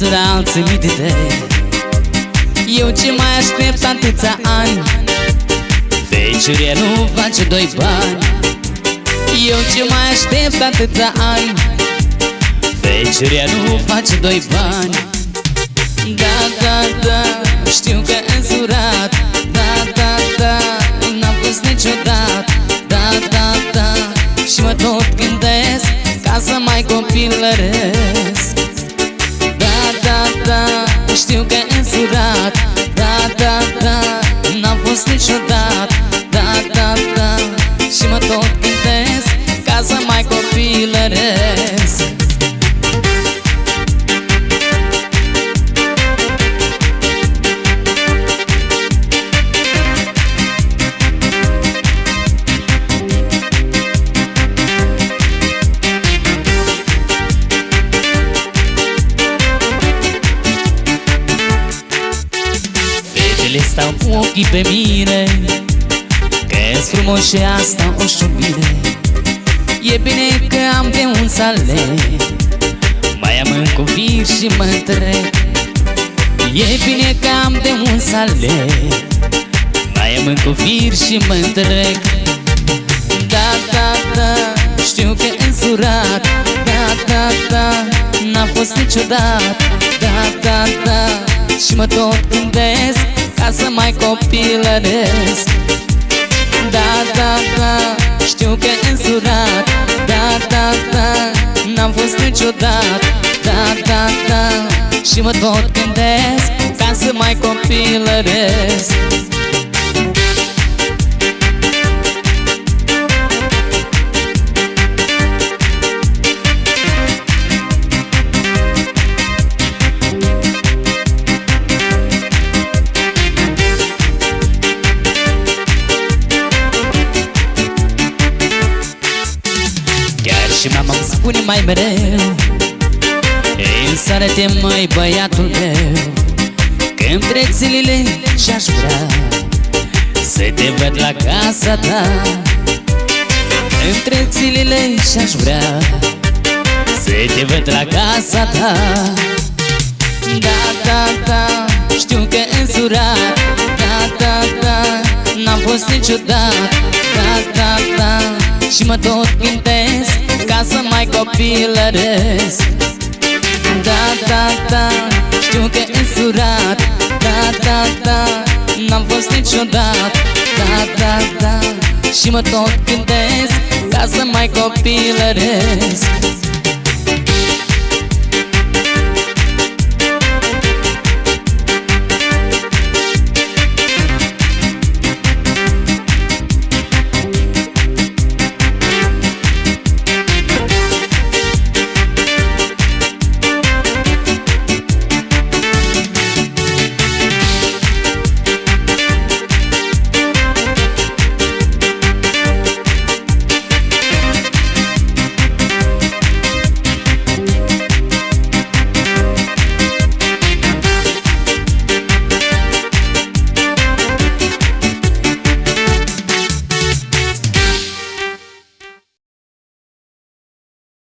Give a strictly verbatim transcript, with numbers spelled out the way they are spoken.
însuși alții mii de idei. Eu ce mai aștept atâția ani, feciuria nu face doi bani. Eu ce mai aștept atâția ani, feciuria nu face doi bani. Da, da, da, știu că însurat. Da, da, da, n-am fost niciodată. Da, da, da, și mă tot gândesc ca să mai copilăresc. Da, da, da, știu că însurat. Da, da, da, n-am fost niciodată. Da, da, da, și mă tot gândesc ca să mai copilăresc. Fetele stau cu ochii pe mine, că-s frumos și asta o știu bine. E bine că am de un sale, mai am încă vir și mă întreb. E bine că am de un sale, mai am încă vir și mă întreb. Da, da, da, știu că însurat. Da, da, da, n-a fost niciodată. Da, da, da, și mă tot gândesc ca să mai copilăresc. Da, da, da, știu că însurat. Da, da, da, n-am fost niciodată. Da, da, da, și mă tot gândesc ca să mai copilăresc. Și mama îmi spune mai mereu: însără-te, măi, băiatul meu, că-mi trec zilele și-aș vrea să te văd la casa ta. Îmi trec zilele și-aș vrea să te văd la casa ta. Da, da, da, știu că însurat. Da, da, da, n-am fost niciodată. Da, da, da, și mă tot gândesc ca să mai copilăresc. Da, da, da, știu că însurat. Da, da, da, n-am fost niciodată. Da, da, da, și mă tot gândesc ca să mai copilăresc.